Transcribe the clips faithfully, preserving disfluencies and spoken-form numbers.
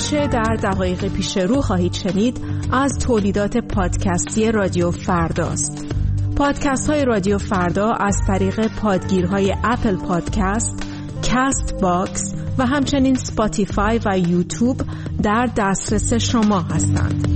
آنچه در دقایق پیش رو خواهید شنید از تولیدات پادکستی رادیو فرداست. پادکست های رادیو فردا از طریق پادگیرهای اپل پادکست، کست باکس و همچنین سپاتیفای و یوتیوب در دسترس شما هستند.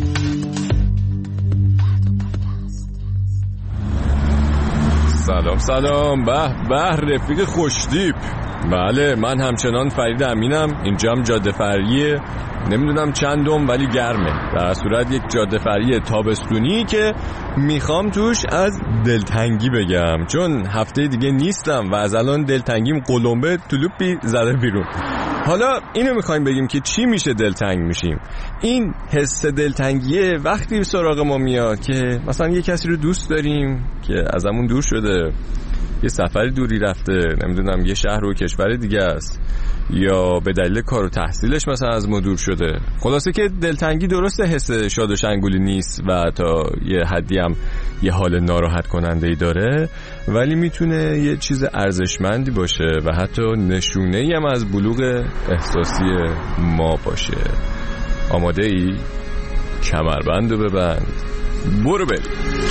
سلام سلام، به به رفیق خوشتیپ. بله، من همچنان فرید امینم. اینجام جاده فرعیه، نمیدونم چندم ولی گرمه. در صورت یک جاده فرعی تابستونی که میخوام توش از دلتنگی بگم، چون هفته دیگه نیستم و از الان دلتنگیم قلمبه طلوبی زده بیرون. حالا اینو میخوایم بگیم که چی میشه دلتنگ میشیم. این حس دلتنگیه وقتی سراغ ما میاد که مثلا یه کسی رو دوست داریم که ازمون دور شده، یه سفر دوری رفته، نمیدونم یه شهر و کشور دیگه است، یا به دلیل کار و تحصیلش مثلا از ما دور شده. خلاصه که دلتنگی درسته حس شاد و شنگولی نیست و تا یه حدی هم یه حال ناراحت کننده ای داره، ولی میتونه یه چیز ارزشمندی باشه و حتی نشونه ای هم از بلوغ احساسی ما باشه. آماده ای؟ کمربند و ببند، برو بریم.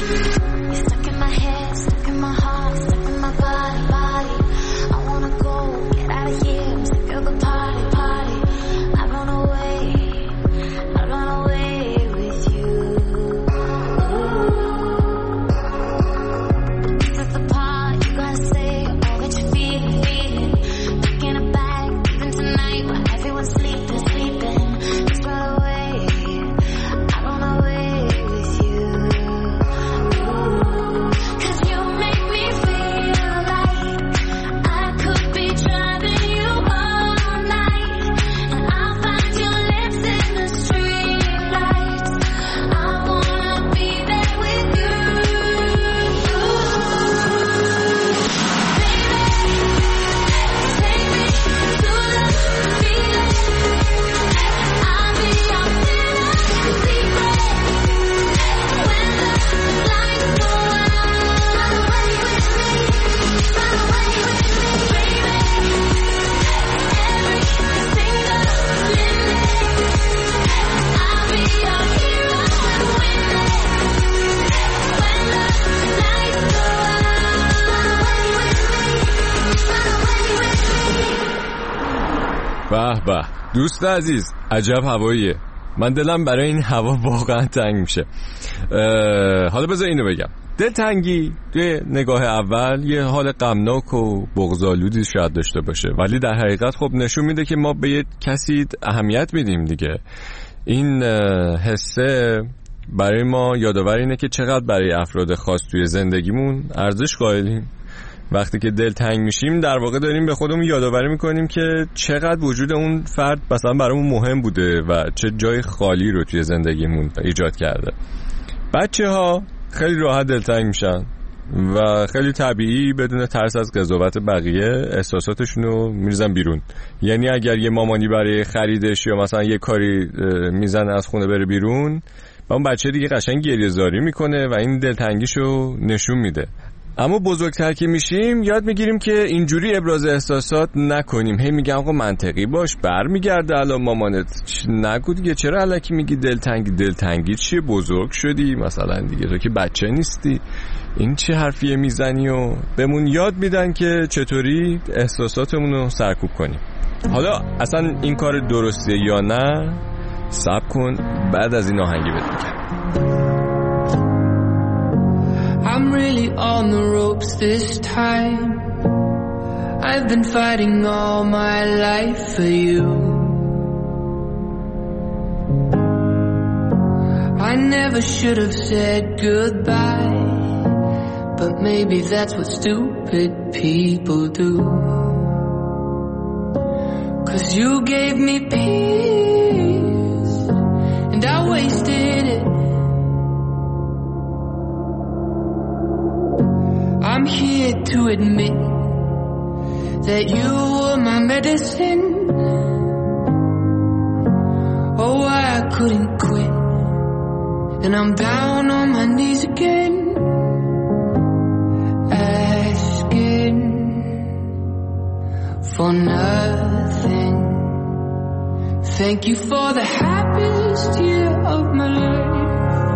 به به دوست عزیز، عجب هواییه. من دلم برای این هوا واقعا تنگ میشه. حالا بذار اینو بگم، دلتنگی توی نگاه اول یه حال غمناک و بغض‌آلودی شاید داشته باشه، ولی در حقیقت خب نشون میده که ما به یه کسی اهمیت میدیم دیگه. این حسه برای ما یادآور اینه که چقدر برای افراد خاص توی زندگیمون ارزش قائلیم. وقتی که دلتنگ میشیم در واقع داریم به خودمون یادآوری میکنیم که چقدر وجود اون فرد مثلا برامون مهم بوده و چه جای خالی رو توی زندگیمون ایجاد کرده. بچه ها خیلی راحت دلتنگ میشن و خیلی طبیعی بدون ترس از قضاوت بقیه احساساتشون رو میریزن بیرون. یعنی اگر یه مامانی برای خریدش یا مثلا یه کاری میزنه از خونه بره بیرون، و اون بچه دیگه قشنگ گریه زاری میکنه و این دلتنگیشو نشون میده. اما بزرگتر که میشیم یاد میگیریم که اینجوری ابراز احساسات نکنیم. هی میگم آقا منطقی باش، برمیگرده الان مامانت، نگو دیگه، چرا الکی میگی دلتنگی؟ دلتنگی چیه؟ بزرگ شدی مثلا دیگه، تو که بچه نیستی، این چه حرفیه میزنی؟ و بهمون یاد میدن که چطوری احساساتمون رو سرکوب کنیم. حالا اصلا این کار درستیه یا نه؟ صبر کن بعد از این آهنگی بهت میگم. I'm really on the ropes this time. I've been fighting all my life for you. I never should have said goodbye, but maybe that's what stupid people do. 'Cause you gave me peace and I wasted it. I'm here to admit that you were my medicine. Oh, why I couldn't quit, and I'm down on my knees again, asking for nothing, Thank you for the happiest year of my life.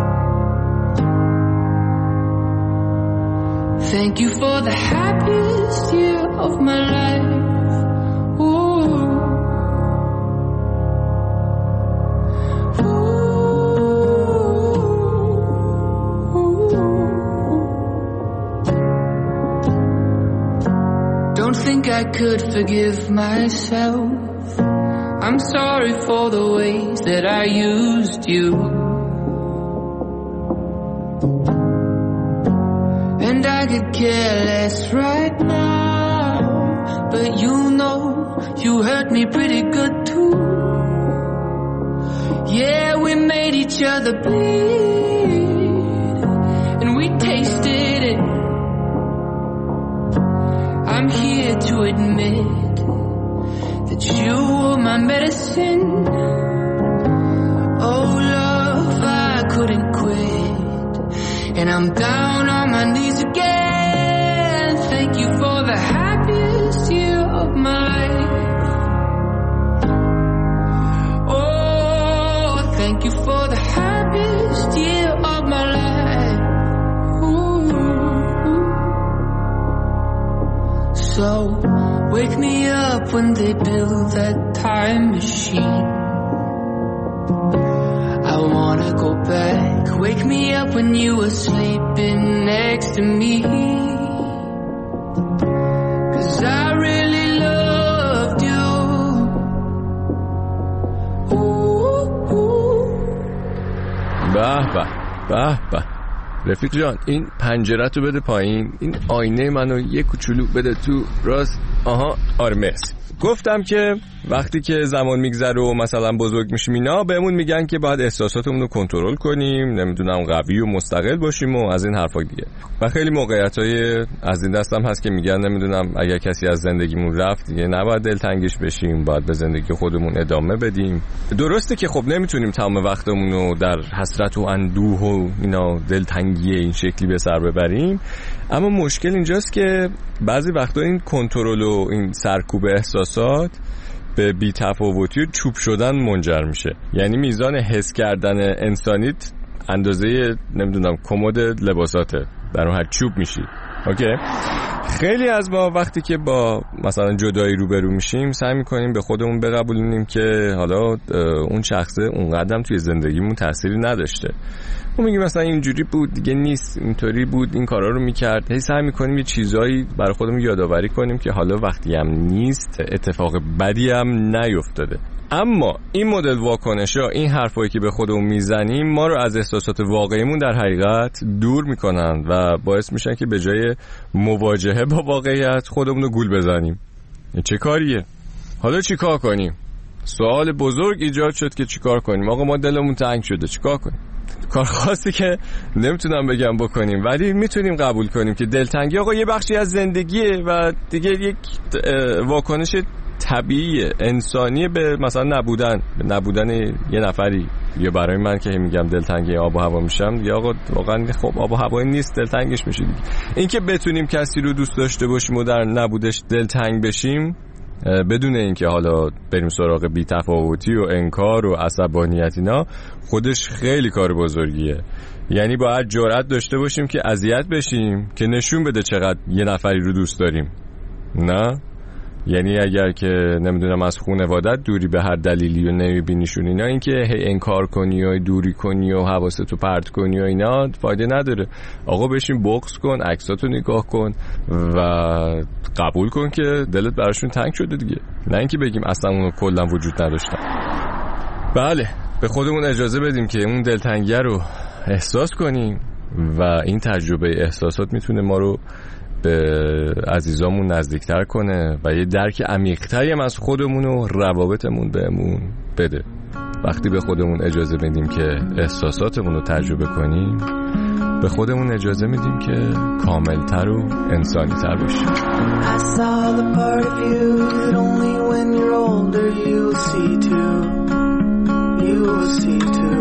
Thank you for the happiest year of my life. Ooh. Don't think I could forgive myself. I'm sorry for the ways that I used you. And I could care less right now, but you know you hurt me pretty good too. Yeah, we made each other bleed, and we tasted it. I'm here to admit that you were my medicine. Oh love, I couldn't quit, and I'm down on my knees again. Thank you for the happiest year of my life. Oh, thank you for the happiest year of my life. Ooh. So wake me up when they build that time machine. I wanna go back. Wake me up when you were sleeping next to me. 'Cause I really loved you. Ooh, ooh. به به به به رفیق جان، این پنجره تو بده پایین، این آینه منو یه کوچولو بده تو راست. آها آره مرسی. گفتم که وقتی که زمان میگذره و مثلا بزرگ میشیم اینا بهمون میگن که باید احساساتمون رو کنترل کنیم، نمیدونم قوی و مستقل باشیم و از این حرفا دیگه. و خیلی موقعیتای از این دستم هست که میگن نمیدونم اگر کسی از زندگیمون رفت دیگه نباید دلتنگش بشیم، باید به زندگی خودمون ادامه بدیم. درسته که خب نمیتونیم تمام وقتمون رو در حسرت و اندوه و اینا دلتنگی این شکلی به سر ببریم، اما مشکل اینجاست که بعضی وقتا این کنترل و این سرکوب احساسات به بی‌تفاوتی و چوب شدن منجر میشه. یعنی میزان حس کردن انسانیت اندازه نمیدونم کمد لباساته، در اون هر چوب میشی. اوکی؟ خیلی از ما وقتی که با مثلا جدایی روبرو میشیم سعی میکنیم به خودمون بقبولونیم که حالا اون شخصه اونقدرم توی زندگیمون تأثیری نداشته. ما میگیم مثلا اینجوری بود دیگه نیست، اینطوری بود، این کارا رو میکرد. هی سعی میکنیم یه چیزایی برای خودمون یادآوری کنیم که حالا وقتی هم نیست اتفاق بدی هم نیفتاده. اما این مدل واکنش‌ها، این حرفایی که به خودمون میزنیم ما رو از احساسات واقعیمون در حقیقت دور میکنن و باعث میشن که به جای مواجهه با واقعیت خودمون رو گول بزنیم. چه کاریه؟ حالا چی کار کنیم؟ سوال بزرگ ایجاد شد که چی کار کنیم؟ آقا ما دلمون تنگ شده، چی کار کنیم؟ کار خاصی که نمیتونم بگم بکنیم، ولی میتونیم قبول کنیم که دلتنگی آقا یه بخشی از زندگیه و دیگه یک واکنش طبیعی انسانی به مثلا نبودن به نبودن یه نفری. یا برای من که میگم دلتنگی آب و هوا میشم یا آقا واقعا خب آب و هوایی نیست دلتنگش میشید. این که بتونیم کسی رو دوست داشته باشیم و در نبودش دلتنگ بشیم بدون اینکه حالا بریم سراغ بی‌تفاوتی و انکار و عصبانیت اینا، خودش خیلی کار بزرگیه. یعنی باید جرأت داشته باشیم که اذیت بشیم که نشون بده چقدر یه نفری رو دوست داریم. نه؟ یعنی اگر که نمیدونم از خانوادت دوری به هر دلیلی و نمیبینیشون اینا، این که هی انکار کنی و دوری کنی و حواستو پرت کنی و اینا فایده نداره. آقا بشین بغض کن، عکساتو نگاه کن و قبول کن که دلت براشون تنگ شده دیگه، نه اینکه بگیم اصلا اونو کلا وجود نداشتن. بله، به خودمون اجازه بدیم که اون دلتنگی رو احساس کنیم و این تجربه احساسات میتونه ما رو به عزیزامون نزدیکتر کنه و یه درک عمیق‌تری هم از خودمون و روابطمون بهمون بده. وقتی به خودمون اجازه بدیم که احساساتمون رو تجربه کنیم، به خودمون اجازه میدیم که کاملتر و انسانی‌تر بشیم. I saw the part of you that only when you're older you'll see too. You'll see too.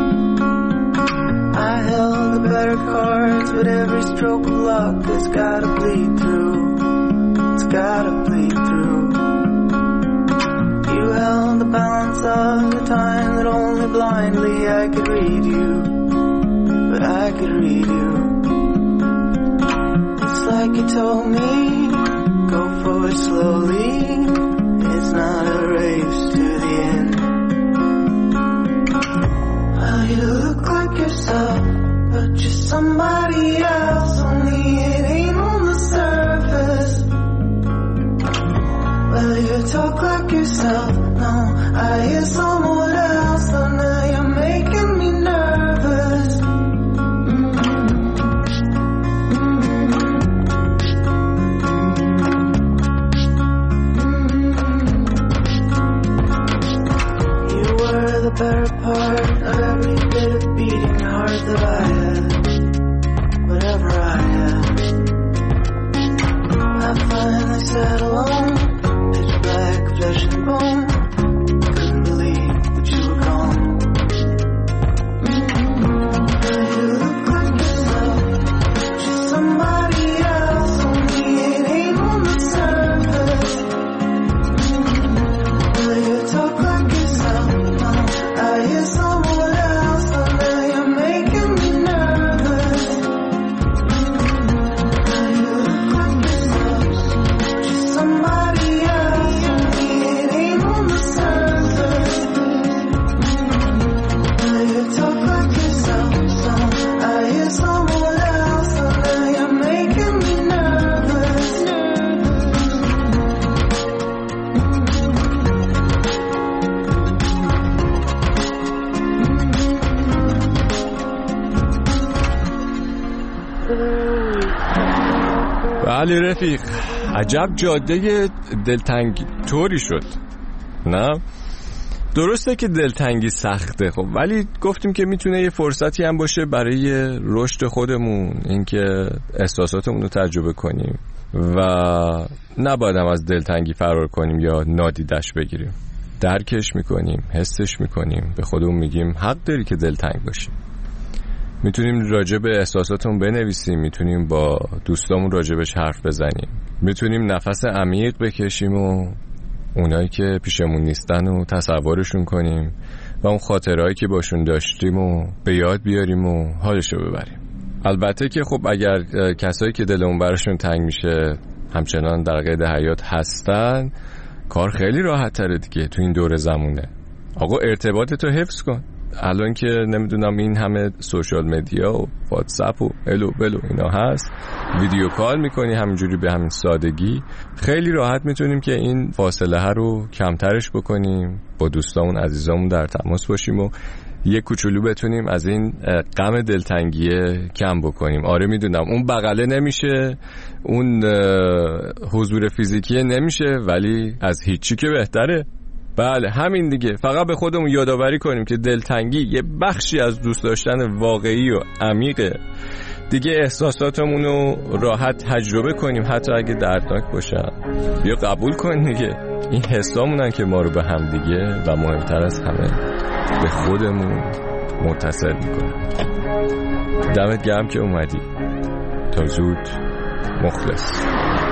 I held the better cards, but every stroke of luck has gotta bleed through. It's gotta bleed through. You held the balance of the time that only blindly I could read you, but I could read you. It's like you told me, go forward slowly, it's not a race to the end. Well, you look like yourself, but you're somebody else, only it ain't on the surface. Well, you talk like yourself, no, I hear someone else, so now you're making me nervous. You were the better part of every bit of beating heart that I had, whatever I had. I finally sat alone, pitch black, flesh and bone. Couldn't believe that you were gone. You look like yourself, just somebody else, only it ain't on the surface. Well, you talk like yourself, no, I hear someone else, so now you're making me nervous. Well, you look like yourself, just somebody else, only it ain't on the surface. Well, you talk like yourself, so I hear someone else, so now you're making me nervous. بله رفیق، عجب جاده دلتنگی طوری شد. نه درسته که دلتنگی سخته، خب ولی گفتیم که میتونه یه فرصتی هم باشه برای رشد خودمون، اینکه احساساتمون رو تجربه کنیم و نباید هم از دلتنگی فرار کنیم یا نادیدش بگیریم. درکش میکنیم، حسش میکنیم، به خودمون میگیم حق داری که دلتنگ باشی. میتونیم راجع به احساساتمون بنویسیم، میتونیم با دوستامون راجبش حرف بزنیم، میتونیم نفس عمیق بکشیم و اونایی که پیشمون نیستن و تصورشون کنیم و اون خاطرهایی که باشون داشتیم و به یاد بیاریم و حالشو ببریم. البته که خب اگر کسایی که دلمون براشون تنگ میشه همچنان در قید حیات هستن، کار خیلی راحت تره دیگه تو این دور زمونه. آقا ارتباطتو حفظ کن. الان که نمیدونم این همه سوشال مدیا و واتساپ و الو بلو اینا هست، ویدیو کال میکنی همینجوری به همین سادگی، خیلی راحت میتونیم که این فاصله ها رو کمترش بکنیم، با دوستامون عزیزامون در تماس باشیم و یه کوچولو بتونیم از این غم دلتنگیه کم بکنیم. آره میدونم اون بغله نمیشه، اون حضور فیزیکی نمیشه، ولی از هیچی که بهتره. بله همین دیگه، فقط به خودمون یادآوری کنیم که دلتنگی یه بخشی از دوست داشتن واقعی و عمیقه دیگه. احساساتمون رو راحت تجربه کنیم حتی اگه دردناک باشن، یا قبول کن دیگه این حسامونن که ما رو به هم دیگه و مهمتر از همه به خودمون متصل میکنن. دمت گرم که اومدی، تا زود، مخلص.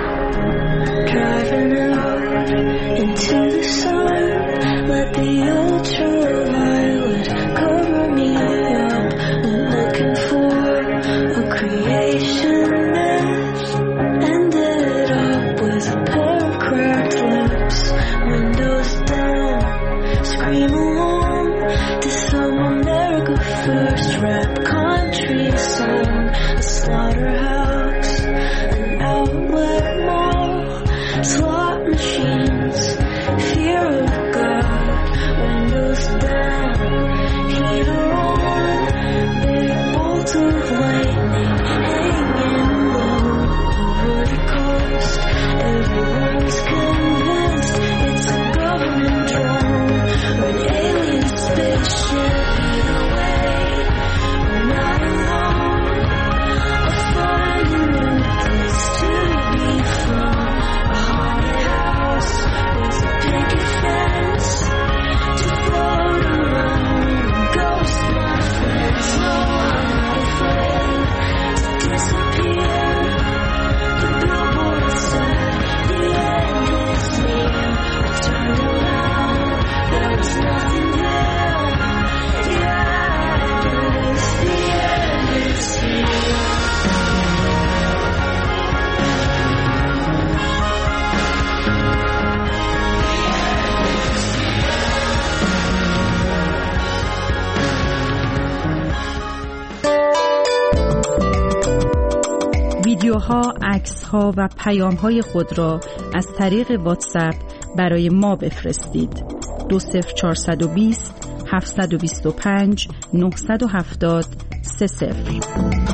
Driving out into the sun, let the ultraviolet cover me up. I'm looking for a creation that ended up with a pair of cracked lips, windows down, scream along to some America First rap country song, a slaughterhouse, an outlet mall, slot machines, fear of God, windows down, heater on, big bolt of lightning hanging low over the coast. Everyone's convinced it's a government drone or an alien spaceship. Either way, we're not alone. A ویدیوها، عکس‌ها و پیام‌های خود را از طریق واتساپ برای ما بفرستید. دو صفر چهارصد و بیست هفتصد و بیست و پنج نهصد و هفتاد سه صفر.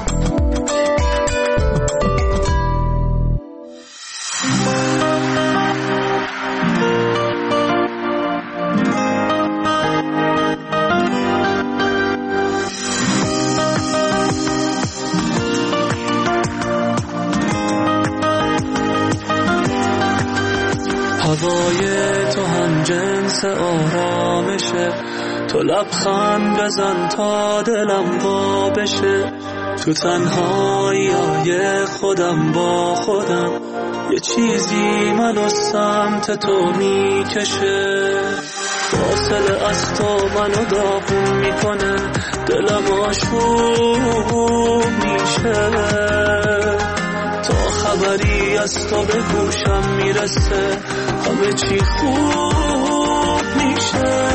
هوای تو هم جنس آرامشه، تو لبخند بزن تا دلم وا بشه، تو تنهایی خودم با خودم یه چیزی منو سمت تو میکشه، فاصله از تو منو داغون میکنه، دلم آشوب میشه، تا خبری از تو به گوشم میرسه همه چی خوب میشه.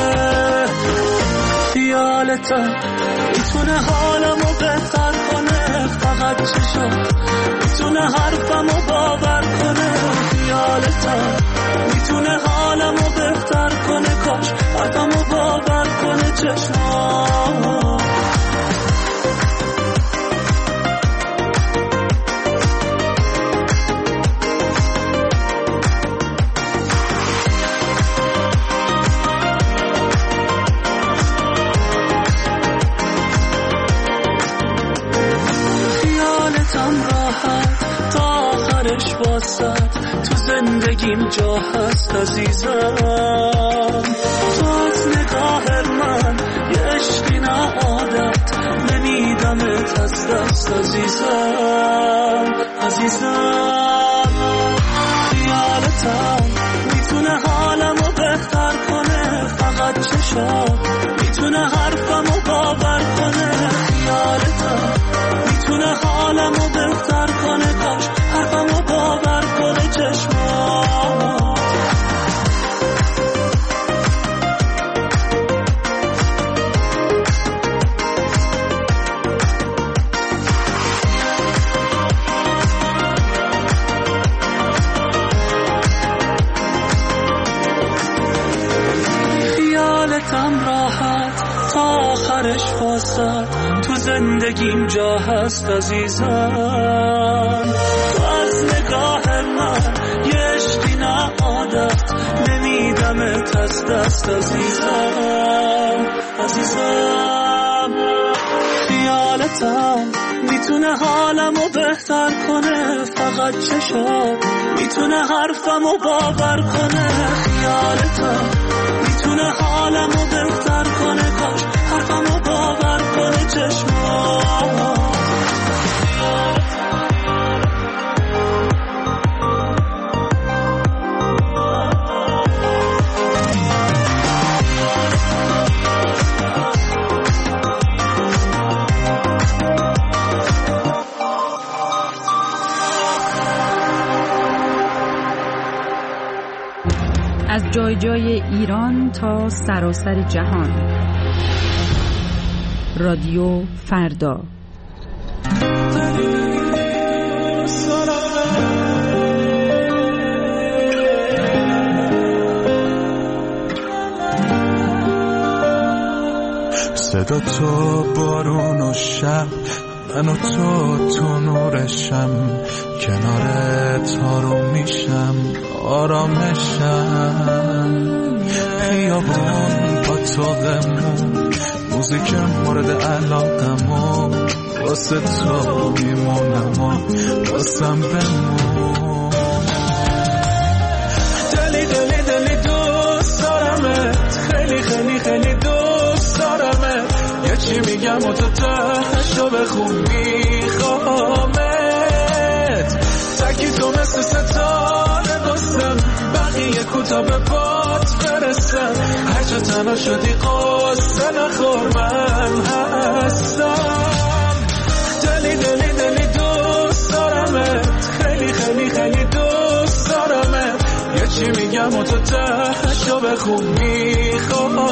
خیالتم میتونه حالمو بهتر کنه، فقط چشم میتونه حرفمو باور کنه. خیالتم میتونه حالمو بهتر کنه، کاش حرفمو باور کنه چشم. تو زندگیم جا هست عزیزم، تو از نگاه من یه عشقی نه عادت، نمیدمت از دست عزیزم عزیزم. خیالتم میتونه حالمو بهتر کنه، فقط چشم میتونه حرفمو باور کنه. خیالتم میتونه حالمو بهتر کنه، کاش حرفمو باور کنه چشمات. خیالتم راحت تا آخرش واسد، تو زندگیم جا هست عزیزم، تو از نگاه من یه عشقی نه عادت، نمیدمت از دست عزیزم عزیزم. خیالتم میتونه حالمو بهتر کنه، فقط چشم میتونه حرفمو باور کنه. خیالتم میتونه حالمو بهتر کنه، کاش حرفمو باور کنه چشمام. از جای جای ایران تا سراسر جهان، رادیو فردا. صدا تو بارون و شب، من و تو تو نورشم، کنارت آروم میشم آرامشم. خیابون با طاقمون، موزیک مورد علاقمون، واسه تو میمونم و واسم بمون. دلی دلی دلی دوست دارمت، خیلی خیلی خیلی دوست دارمت. یه چی میگم و تو تهشو بخون میخوامت. تکی تو مثل ستاره بستم، بقیه کوتا به بات برسم. هر جا تنها شدی قصه نخور من هستم. دلی دلی دلی دوست دارمت، خیلی خیلی خیلی دوست دارمت. یه چی میگم و تو تهشو بخون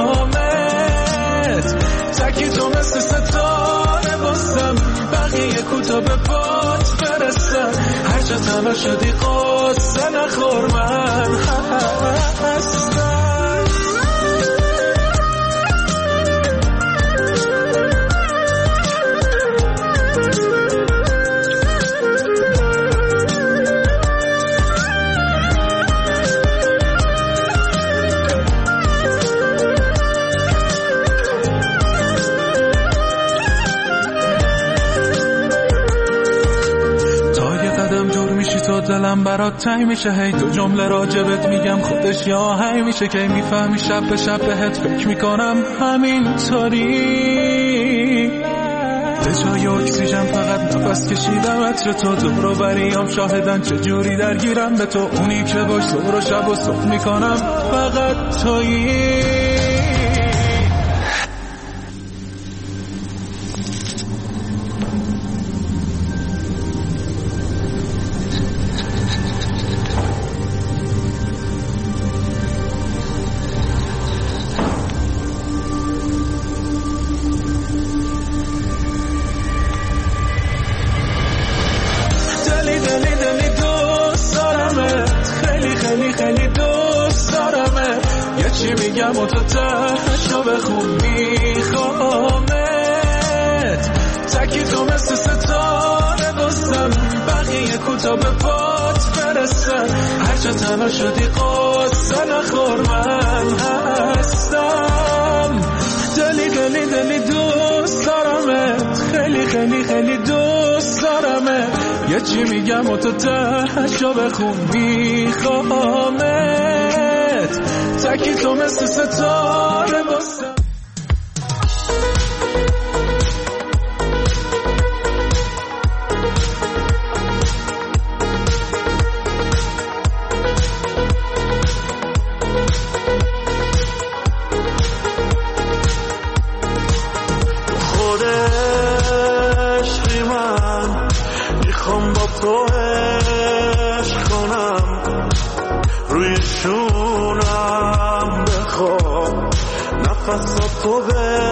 میخوامت. تکی تو مثل ستاره بستم، بقیه کوتا به پات برسم، هر جا تنها شدی قصه نخور من هستم. دلم برات تنگ میشه، هی دو جمله راجبت میگم خودش یا آهنگ میشه، که میفهمی شب به شب بهت فکر میکنم همینطوری. به جای اکسیژن فقط نفس کشیدم عطر تو، دور و بریام شاهدن چجوری درگیرم به تو، اونی که باش ظهر و شب و صبح میکنم فقط تویی. میگم و تو تشو بخون میخوامت، تکی تو مثل ستاره بستم، بقیه کوتا به پات برسن، هر جا تنها شدی قصه نخور من هستم. دلی دلی دلی دوست دارمت، خیلی خیلی خیلی دوست دارمت، یه چی میگم و تو تشو بخون میخوامت، تکی تو مثل ستاره بستم. خودش بی من میخوام با تو عشق کنم، روی شونم بخواب نفس تو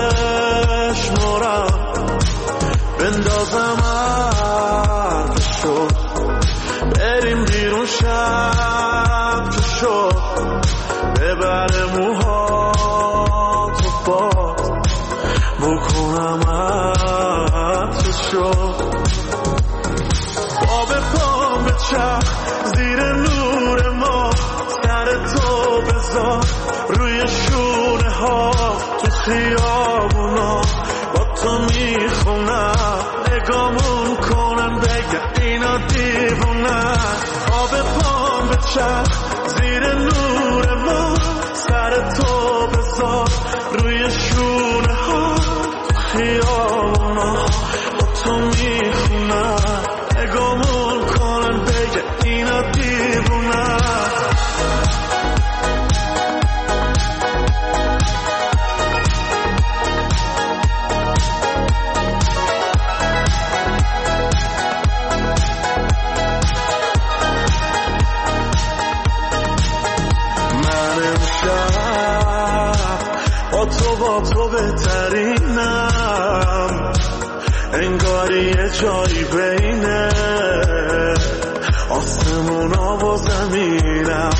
بشمارم، بندازم عرض شد بریم بیرون شب که شد، ببر موها تو باد بکنم عرض شد، با به پام به چرخ زیر نور ما، سر تو بذار روی شونه ها، تو خیابونا با تو میخونم، نگامون کنن بگه اینا دیوونن، آب پام به چرخ زیر نور ما، سر تو بذار روی شونه ها، تو خیابونا با تو میخونم، نگامون کنن بگه اینا دیوونن. با تو با تو بهترینم، انگاری یه جایی بینه آسمونا و زمینم،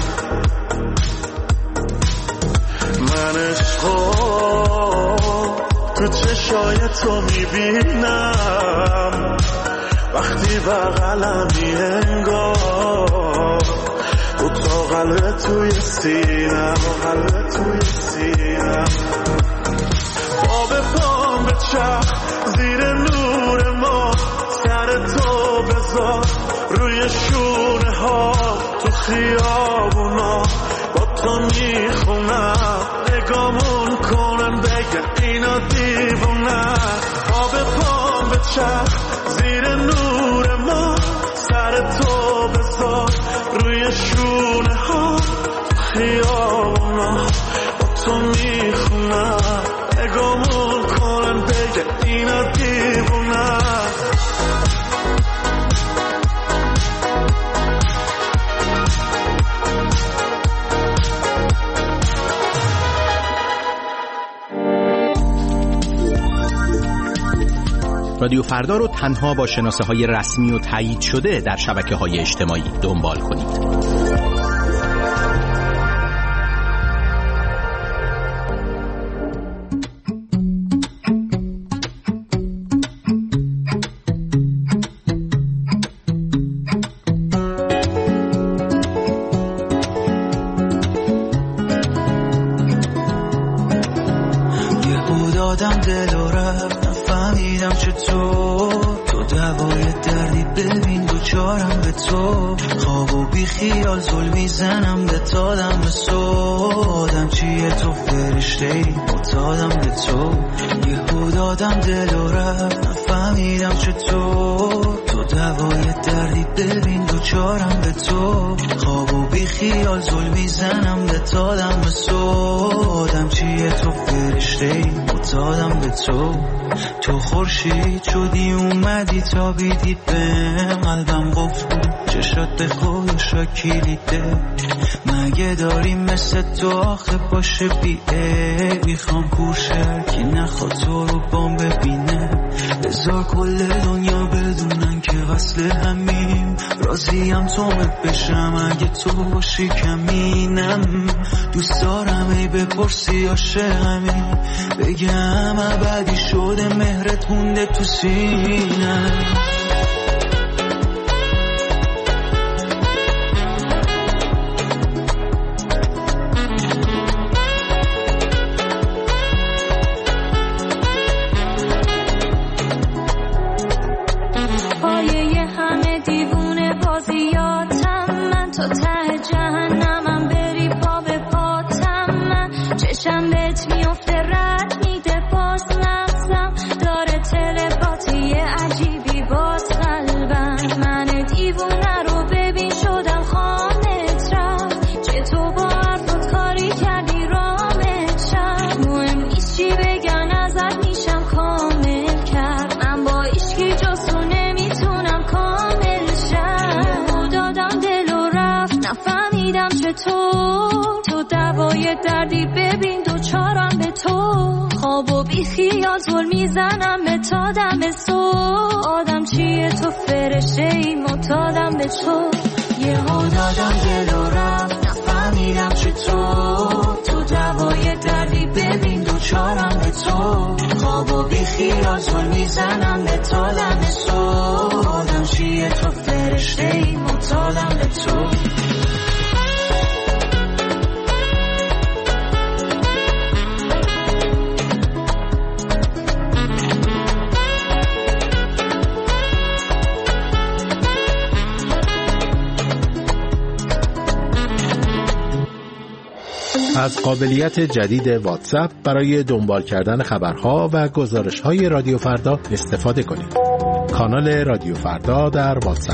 من عشقو تو چشای تو میبینم، وقتی بغلمی انگار دو تا قلب توی سینم، قلب توی سینم، با به پام به چرخ زیر نور ما، سر تو بذار روی شونه ها، تو خیابونا با تو میخونم، نگامون کنن بگه اینا دیوونن، با به پام به چرخ زیر نور ما، سر تو بذار روی شونه ها، تو خیابونا با تو میخونم، نگامون کنن بگه اینا دیوونن. و رادیو فردا رو تنها با شناسه های رسمی و تایید شده در شبکه های اجتماعی دنبال کنید. دادم دل و رفت نفهمیدم چطور تو دوای دردی ببین دوچارم به تو خواب و بی خیال زل میزنم به تادم به سودم چیه تو فرشته ای متادم به تو یهو دادم دل و رفت نفهمیدم چطور تو دوای دردی ببین دوچارم به تو خواب و بی خیال زل میزنم به تادم به سودم چیه تو فرشته ای متادم به تو تو خورشید شدی اومدی تا بیدی بهم قلبم قفل چشات به خودش را کلیده مگه داری مثل تو آخه باشه بی ای میخوام کوشر که نخواد تو رو بام ببینه بذار کل دنیا بدونن که وصل همیم راضیم تومت بشم اگه تو باشی کمینم دوست دارم ای بپرسی عاشقمی بگم ابدی شده مهرت مونده تو سینم دردی ببین دوچارم به تو خواب و بی خیال زل میزنم به تا دم صبح آدم چیه تو فرشته ای معتادم به تو یهو دادم دل و رفت نفهمیدم چطور تو دوای دردی ببین دوچارم به تو خواب و بی خیال زل میزنم به تا دم صبح آدم چیه تو فرشته ای معتادم به تو از قابلیت جدید واتساپ برای دنبال کردن خبرها و گزارش‌های رادیو فردا استفاده کنید. کانال رادیو فردا در واتساپ.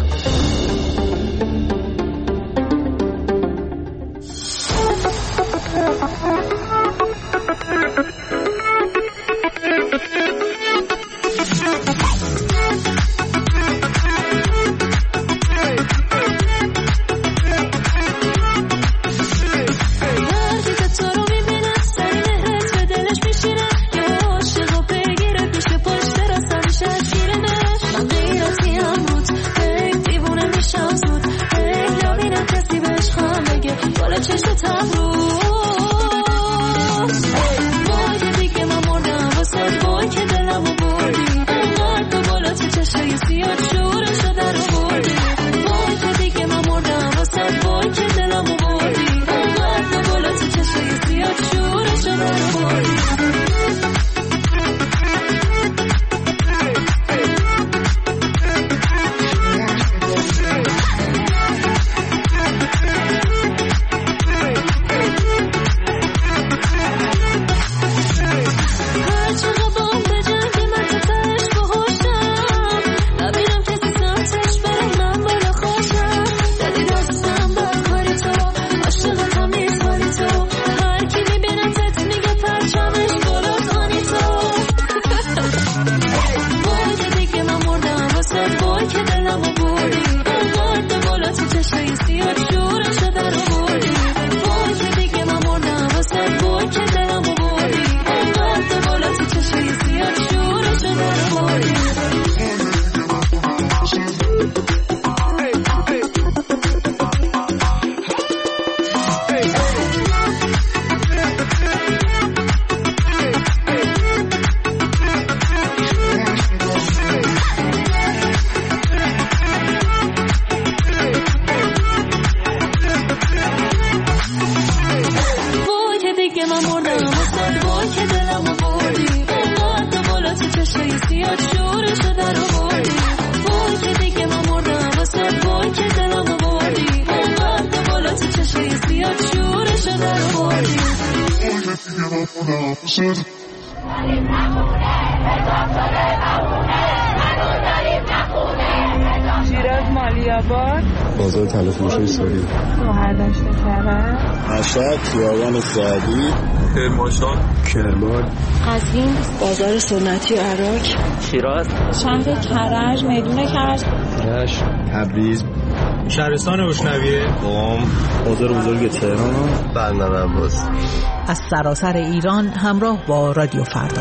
شیراز مالیاباد، بازار تلفروشی سوری، شهردشت کرج، مشهد خیابان سعدی، کرمانشاه، کرمان، قزوین، بازار سنتی عراق، شیراز، شهر کرج، میدون کرج، رشت، تبریز، شهرستان روشنویه، قم، بازار بزرگ تهران، بندرعباس. از سراسر ایران همراه با رادیو فردا.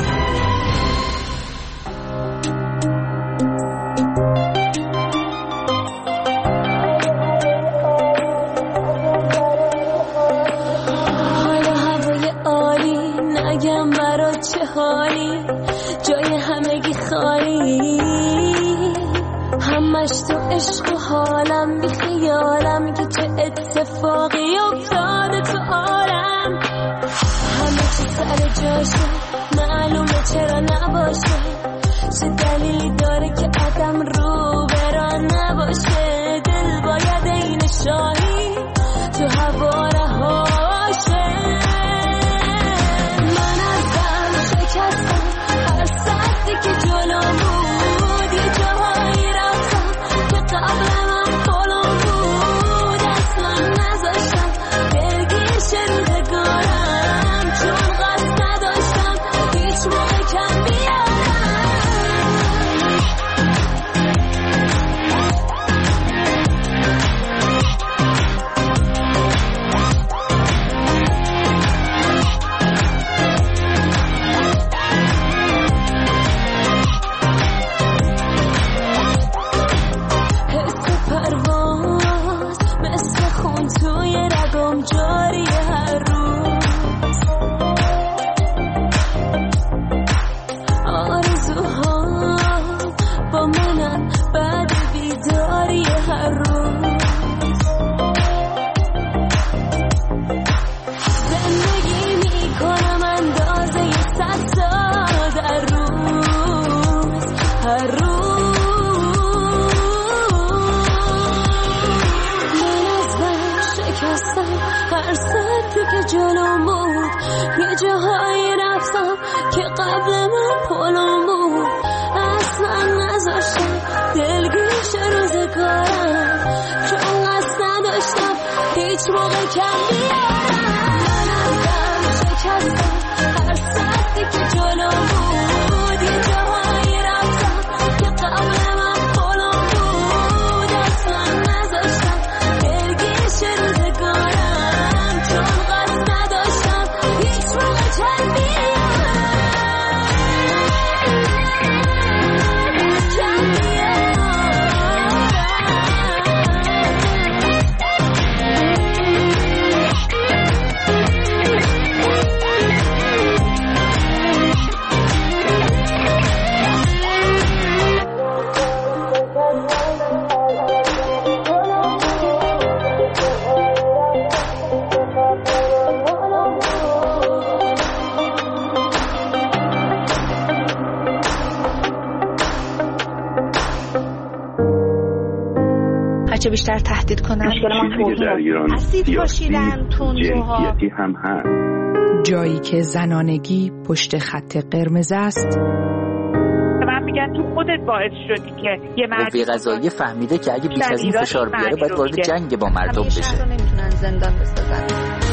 حالا هوای عالی، نگم برا چه حالی، جای همگی خالی، همش تو عشق و حالم، بی خیالم که چه اتفاقی افتاده تو عالم، همه چی سر جاشه، معلومه چرا نباشه، چه دلیلی داره که آدم رو بران نباشه، دل باید این شاهی تو هوا رهاشه، من ازم شکستم هر سختی که جلو بود، یه جاهایی رفتم که قبل من پلم بود، اصلا نذاشتم دلگیر شه روزگارم، چون قصد نداشتم هیچ موقع کم بیارم. جاری هر روز آرزوها با منم بعد بیداری هر روز، زندگی میکنم اندازه صد سال در روز هر روز، من از من شکستم هر سطحی که جلوم بود، یه جاهایی رفتم که قبل من پلم بود، اصلا نذاشتم دلگیر شه روزگارم، چون قصد نداشتم هیچ موقع کم بیارم، من ازم شکستم هر سطحی که جلوم بود، یه جاهایی رفتم که قبل من پلم بود، اصلا نذاشتم دلگیر شه روزگارم، چون قصد نداشتم هیچ موقع کم بیارم. هرچه بیشتر تهدید کنن مشکل ما در ایران اسید پاشیدن تندروها هم هست، جایی که زنانگی پشت خط قرمز است. من میگن تو خودت باعث شدی که یه مرد قوه قضاییه فهمیده که اگه بیش از این فشار بیاره باید وارد جنگ با مردم بشه. نمیتونن زندان بسازن.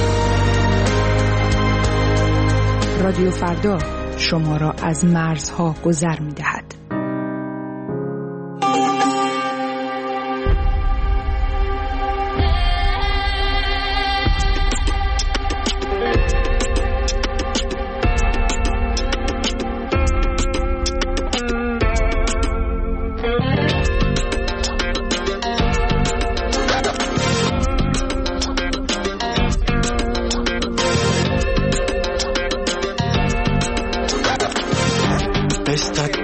رادیو فردا شما را از مرزها گذر میدهد.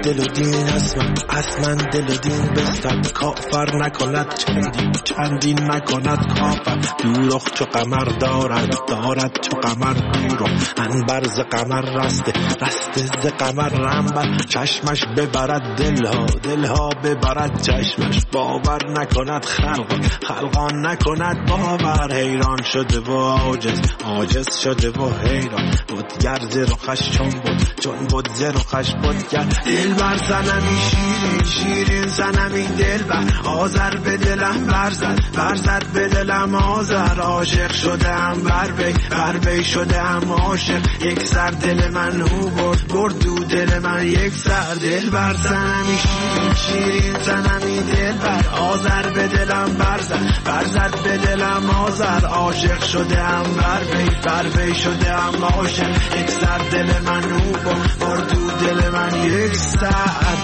دل و دین هست من از من دل و دین بستد کافر نکند چندین چندین نکند کافر دوروخ چو قمر دارد دارد چو قمر دوروخ انبر ز قمر رسته رسته ز قمر رنبر چشمش ببرد دلها دلها ببرد چشمش باور نکند خلق خلقان نکند باور حیران شده و عاجز عاجز شده و حیران بودگر ز رخش چون بود چون بود ز رخش بودگر دل بر زنمی شیرین شیرین زنمی دل بر آذر به دلم برزد برزد به دلم آذر عاشق شده ام بر بی بر بی شده ام عاشق یک سر دل من او برد برد دو دل من یک سر دل بر زنمی شیرین شیرین زنمی دل بر آذر به دلم برزد برزد به دلم آذر عاشق شده ام بر بی بر بی شده ام عاشق یک سر دل من او برد برد دو دل من یک سر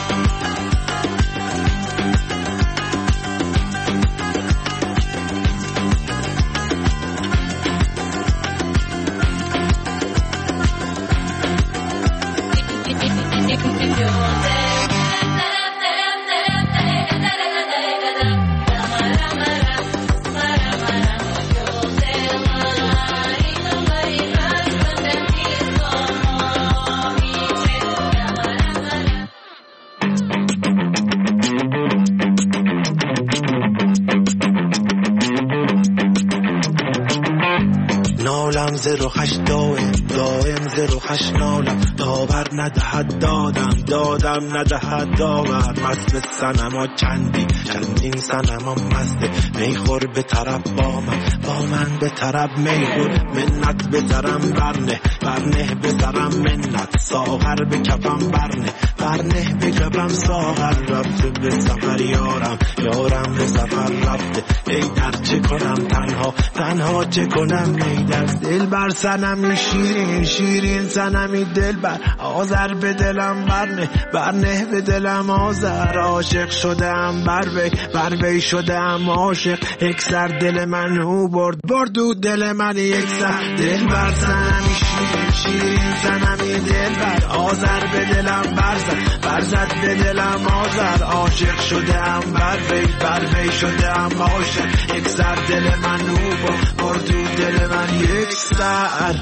نالم ز رخش دائم دائم ز رخش نالم داور ندهد دادم دادم ندهد داور مست صنما چندی چندین صنما مسته میخور به طرب با من با من به طرب میخور منت بذارم برنه برنه بذارم منت ساغر به کفم برنه برنه به کفم ساغر رفته به سفر یارم یارم به سفر رفته ای در چه کنم تنها تنها چه کنم ای در دل بر سنمی شیرین شیرین سنمی دل بر آذر به دلم برنه برنه به دلم آذر عاشق شدم بر بی بر بی شدم عاشق یک سر دل من او برد برد و دل من یک سر دل بر سنمی شیرین شیرین سنمی دل بر آذر به دلم برزد برزد به دلم آذر عاشق شدم بر بی بر بی شدم عاشق یک سر دل من او برد برد و دل من یک سر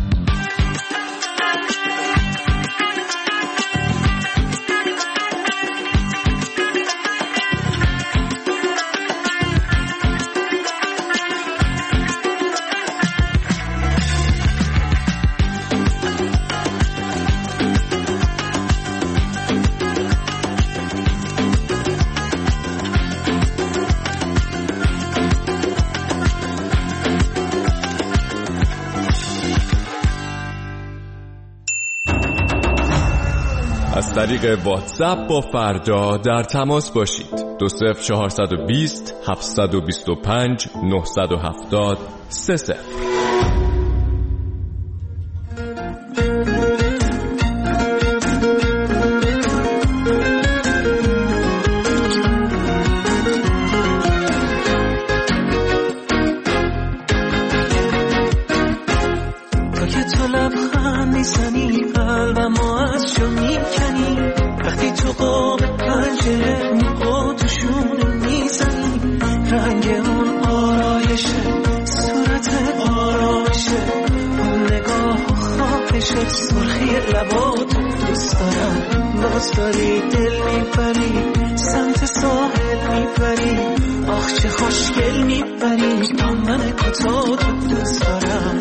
از طریق واتساپ با فردا در تماس باشید. دو صفر چهارصد و بیست هفتصد و بیست و پنج نهصد و هفتاد سه صفر. سرخی لباتو دوست دارم باز داری دل میبری سمت ساحل میبری آخ چه خوشگل میبری دامن کتاتو دوست دارم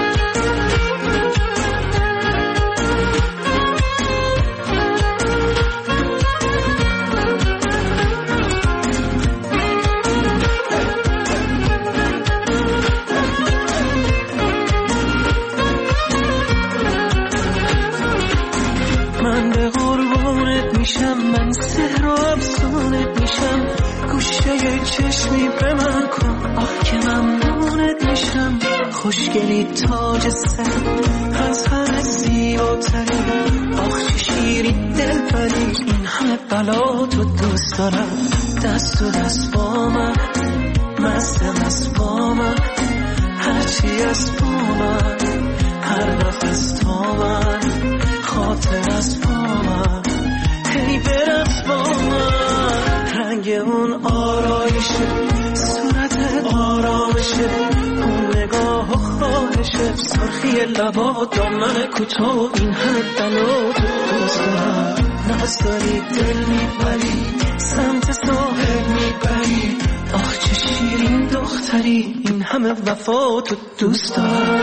من سحر و افسونت میشم گوشه چشمی به من کن آه که ممنونت میشم خوشگلی تاج سر از همه زیباتری آخ چه شیری دل بری این همه بلا تو دوست دارم دست و دست با من مست مست با من هرچی از با من هر نفس تا من خاطر از با من هی برقص با من، رنگ اون آرایشه، صورت آرامشه، اون نگاه و خواهشه، سرخی لبا دامن کوتاه، این همه بلا تو دوست دارم. ناز داری دل میبری، سمت ساحل میبری، آخ چه شیرین دختری، این همه وفا تو دوست دارم.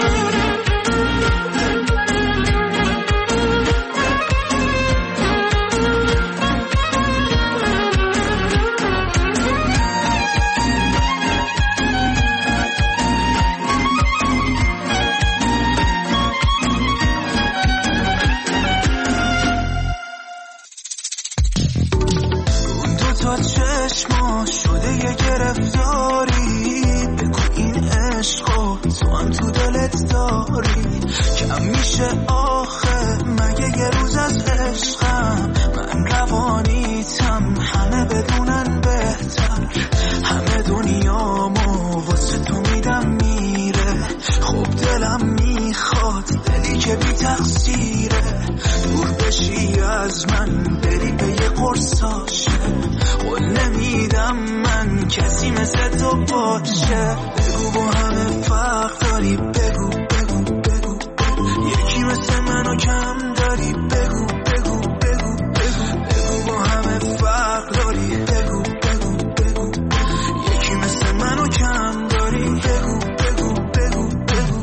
چشما شده یه گرفتاری، بگو این عشقو تو هم تو دلت داری، کم میشه آخه مگه یه روز از عشقم، من روانیتم همه بدونن بهتر، همه دنیامو واسه تو میدم میره، خب دلم میخواد دلی که بی تقصیره، دور بشی از من بری به یه قرصاشه، قول نمیدم من کسی مثل تو باشه، بگو با همه فرق داری، بگو بگو بگو بگو یکی مثل منو کم داری، بگو بگو بگو بگو بگو با همه فرق داری، بگو بگو بگو یکی مثل منو کم داری، بگو بگو بگو بگو.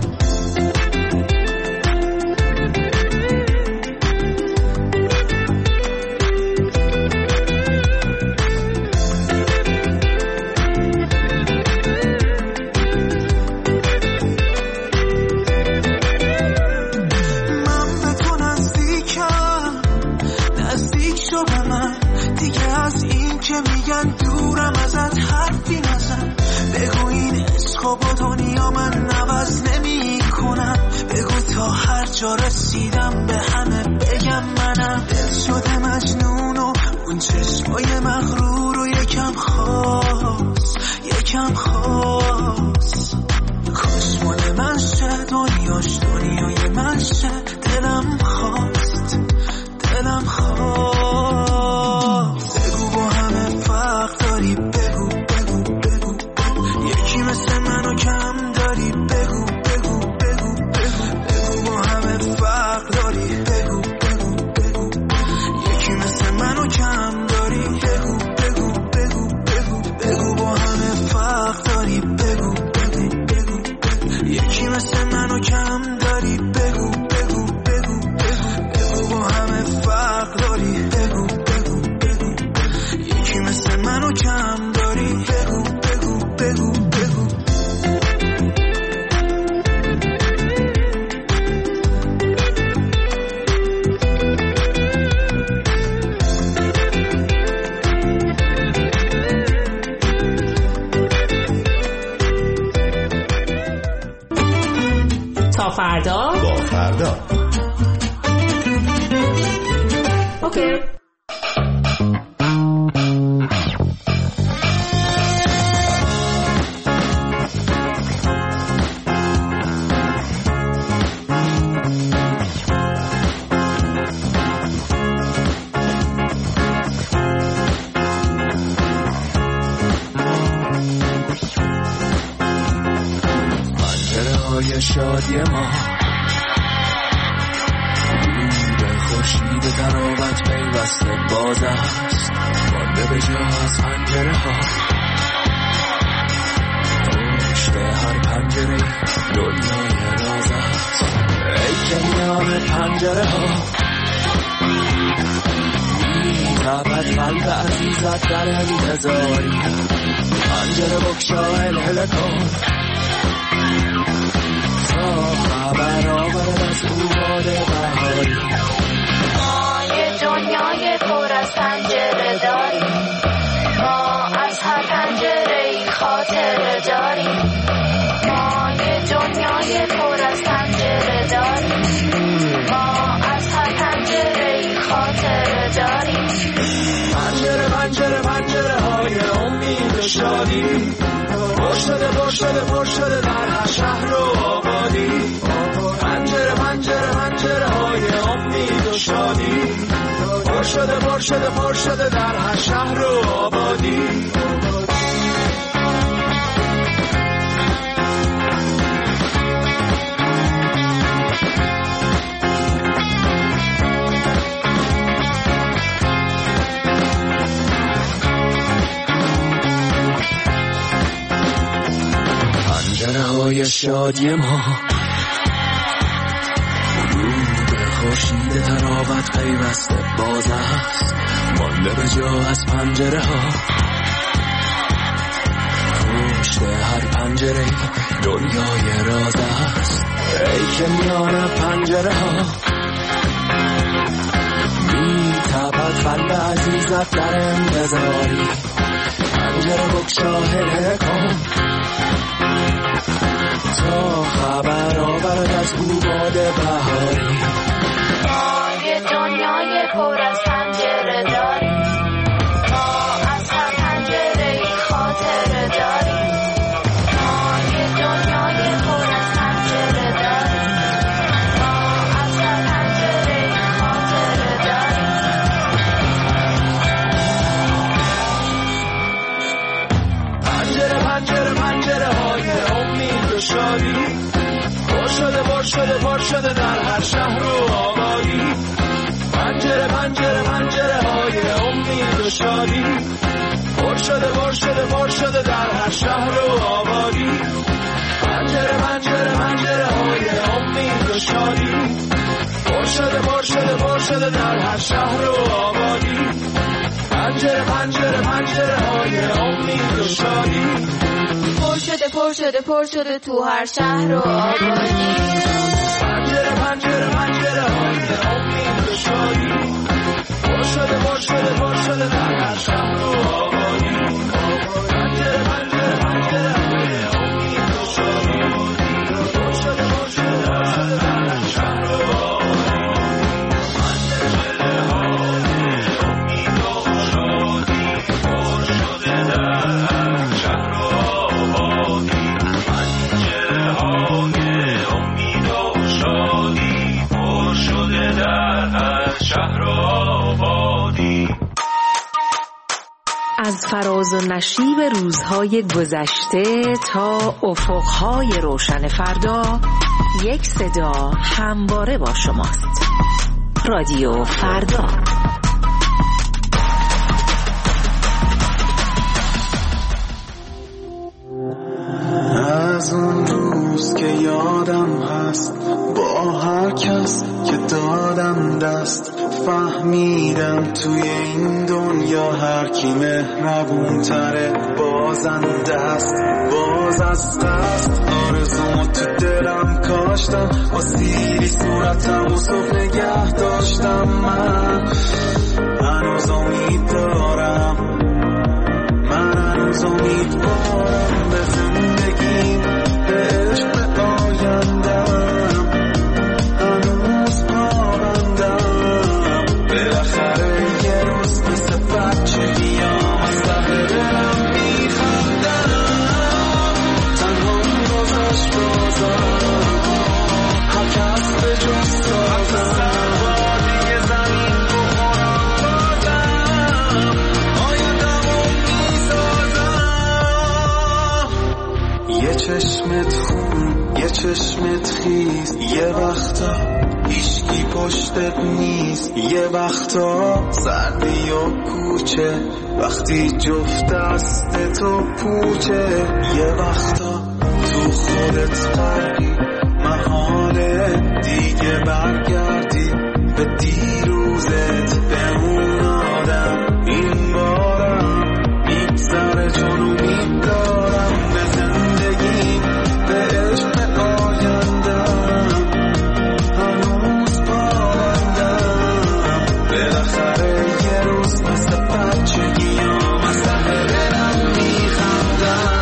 با دنیا من نوز نمی کنم، بگو تا هر جا رسیدم به همه بگم منم، دل شده مجنون و اون چشمای مغرور و یکم خاص یکم خاص، کاش مال من شه دنیاش دنیای من شه، دلم خواست دلم خواست، بگو با همه فرق داری، بگو بگو بگو بگو یکی مثل منو کم داری، بگو بگو بگو بگو بگو با همه فرق داری، بگو بگو بگو یکی مثل منو کم داری، بگو بگو بگو بگو بگو با همه فرق داری، بگو بگو بگو بگو یکی مثل منو کم داری، بگو بگو بگو بگو بگو با همه فرق داری، بگو بگو بگو یکی مثل منو کم داری، بگو بگو بگو بگو. تا فردا با فردا اوکی. شادی ما نور خورشید تراوت پیوسته باز است، مانده به جا از پنجره ها، پشت هر پنجره دنیای راز است، ای که میان پنجره ها میتابد قلب عزیزت در انتظاری، پنجره بکشا هلهله کن خبر آورد از او باده بهاری، ما یه دنیای پر از پنجره داریم، ما از هر پنجره ای خاطره داریم، ما یه دنیای پر از پنجره داریم، ما از هر پنجره ای خاطره داریم، پنجره پنجره پنجره های امید و شادی، پر شده پر شده پر شده در هر شهر و آبادی، پنجره پنجره پنجره های امید و شادی، پر شده پر شده پر شده در هر شهر و آبادی. پنجره های شادی ما خورشید تراوت پیوسته باز است، مانده به جا از پنجره ها. پشت هر پنجره دنیای راز است، ای که میان پنجره ها می تپد قلب عزیزت در انتظاری. پنجره بگشا هله کن تا خبر آورد از باد بهاری. یه دنیای پر از پنجره داری، ما از هر پنجره ای خاطره داری. ما یه دنیای پر از پنجره داری، ما از هر پنجره ای خاطره داری. پنجره پنجره پنجره های امید و شادی، پر شده پر شده پر شده در هر شهر و آبادی. پنجره پنجره پنجره های امید و شادی، پر شده پر شده پر شده در هر شهر و آبادی. پنجره پنجره پنجره های امید و شادی، پر شده پر شده پر شده در هر شهر و آبادی. پنجره پنجره پنجره های امید و شادی، پر شده پر شده پر شده تو هر شهر و آبادی. پنجره پنجره پنجره های امید و شادی، پر شده پر شده پر شده در هر شهر و آبادی. پنجره پنجره پنجره های امید و شادی، پر شده پر شده پر شده در هر شهر و آبادی. پنجره های امید و شادی، پر شده در هر شهر و آبادی. پنجره های امید و شادی، پر شده در هر شهر و آبادی. از فراز و نشیب روزهای گذشته تا افقهای روشن فردا، یک صدا همواره با شماست. رادیو فردا. از اون روز که یادم هست با هر کس که دادم دست، فهمیدم توی این دنیا هر کی مهربون تره بازنده است. باز از دست آرزومو تو دلم کاشتم، با سیری صورتم و صبح نگه داشتم. من هنوز امید دارم، من هنوز امید دارم به زندگیم، به عشق، به آیندم. هنوز پابندم، بالاخره یه روز مثل بچگیام از ته دلم میخندم. تنها گذاشت بازم هر کس به جز سازم، وادی زمین بخورم بازم، آیندمو میسازم. یه چشمت خون، یه چشمت خیز، یه وقتا هیچکی پشتت نیست. یه وقتا سردی و کوچه وقتی جفت دست تو پوچه. یه وقتا تو خودت غرقی، محاله دیگه برگردی به دیروزت، به اون آدم. این بارم میگذره چون امید دارم به زندگی، به عشق، به آیندم. هنوز پابندم، بالاخره یه روز مثل بچگیام از ته دلم میخندم.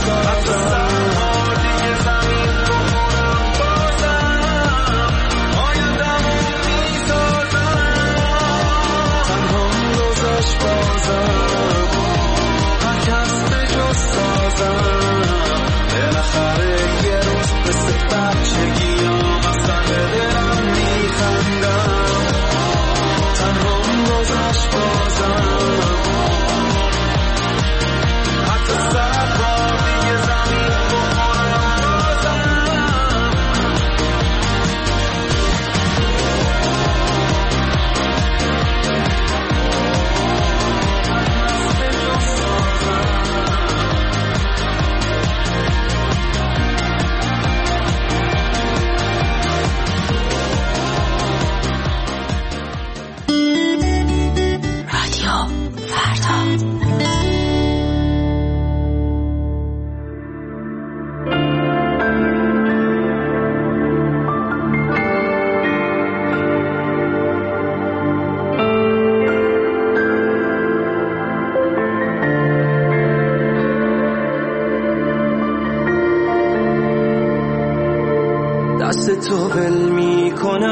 دست تو ول می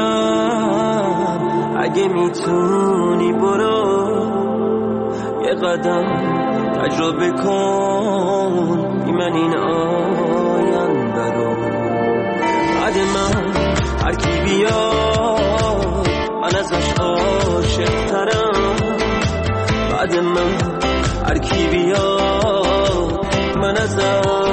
کنم اگه میتونی برو یه قدم تجربه کن بی من این آینده رو بعد من هر کی بیاد من ازش عاشق ترم بعد من هر کی بیاد من ازش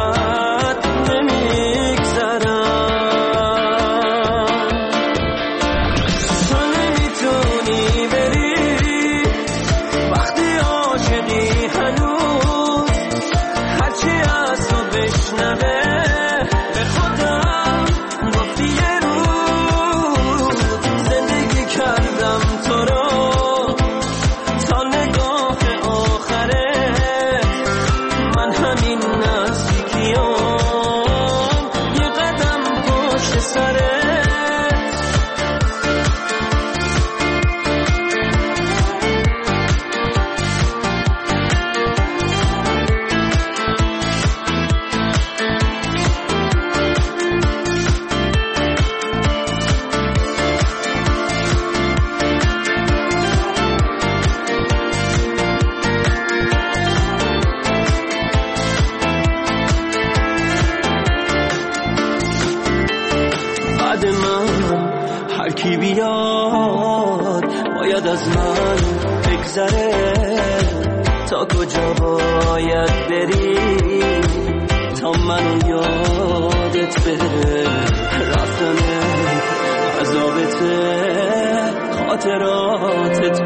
از من بگذره تا کجا باید بری تا منو یادت بره رفتن عذابته خاطراتت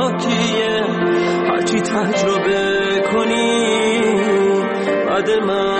باکیه هرچی تجربه کنی بعد من